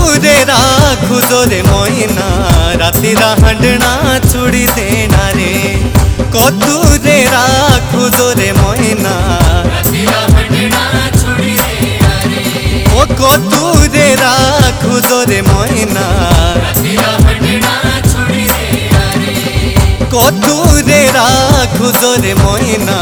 কতুরে রাখু তোরে ময়না রাতিরা হাঁডনা ছুড়ি দেনা রে কতুরে রাখু তোরে ময়না ও কতুরে রাখু তোরে ময়না কতুরে রাখু তোরে ময়না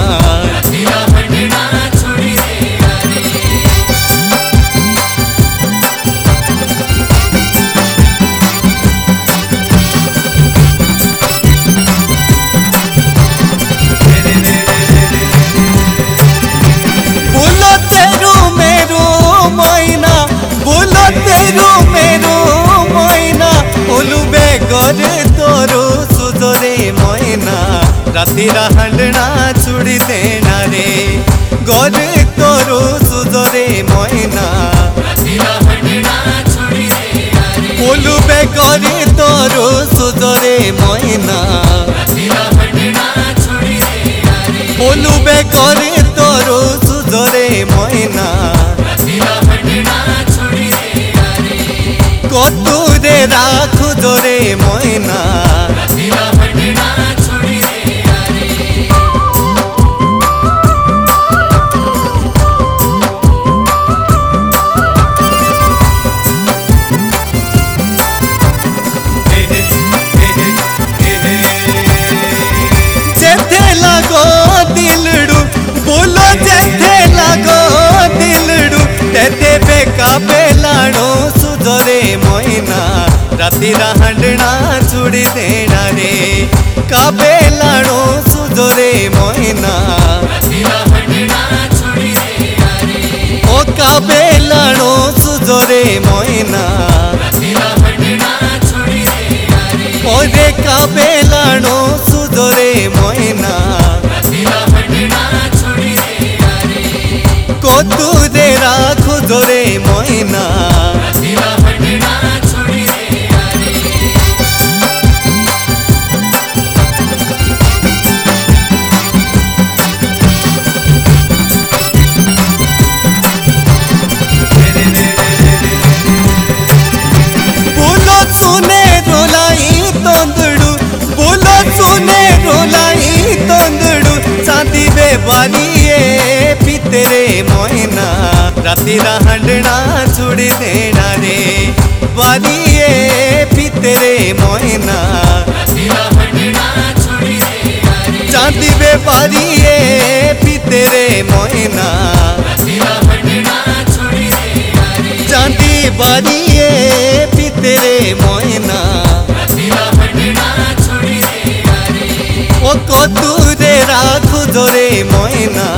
गरे तोरो सुधरे मयना रातिरा हांडना छुड़ी देना रे गरे तोरो सुधरे मयना बोलुबे गरे तोरो सुधरे मयना बोलुबे गरे तोरो सुधरे मयना कतुरे राखु धरे मयना जेथे लगो दिलड़ू बोलो जेथे लगो दिलड़ू तेते बेका बेलाणो सुधरे मयना रातिरा हांडना छुड़ी देना रे काबेलाणो सुधरे मयना ओ काबेलाणो सुधरे मयना ओरे काबेलाणो सुधरे मयना कतुरे राखु धरे मयना बारिये पितरे मयना रातिरा हांडना छुड़ी देना रे बारिये पितरे मयना चांदी बे बारिये पितरे मयना चांदी बारिये पितरे मयना ओ कतुरे राखु धरे मयना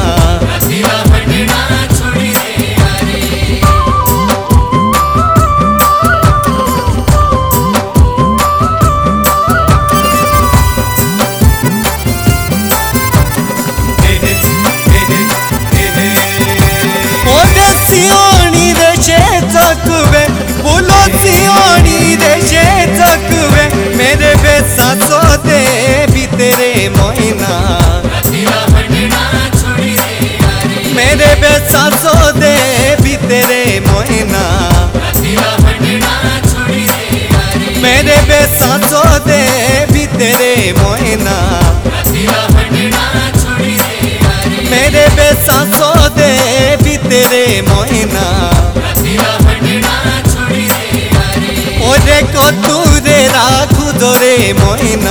सियोनी रे से चकवे बोलो सियोनी रे से चकवे मेरे बेसा सो दे तेरे मयना मेरे बेसा सो दे तेरे मयना मेरे बेसा सो दे तेरे मयना मेरे बेसा सो दे तेरे मयना ओरे कतुरे राखु धरे मयना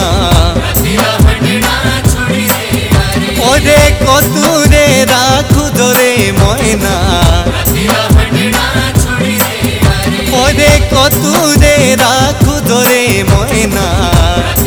ओरे कतुरे राखु धरे मयना ओरे कतुरे राखु धरे मयना।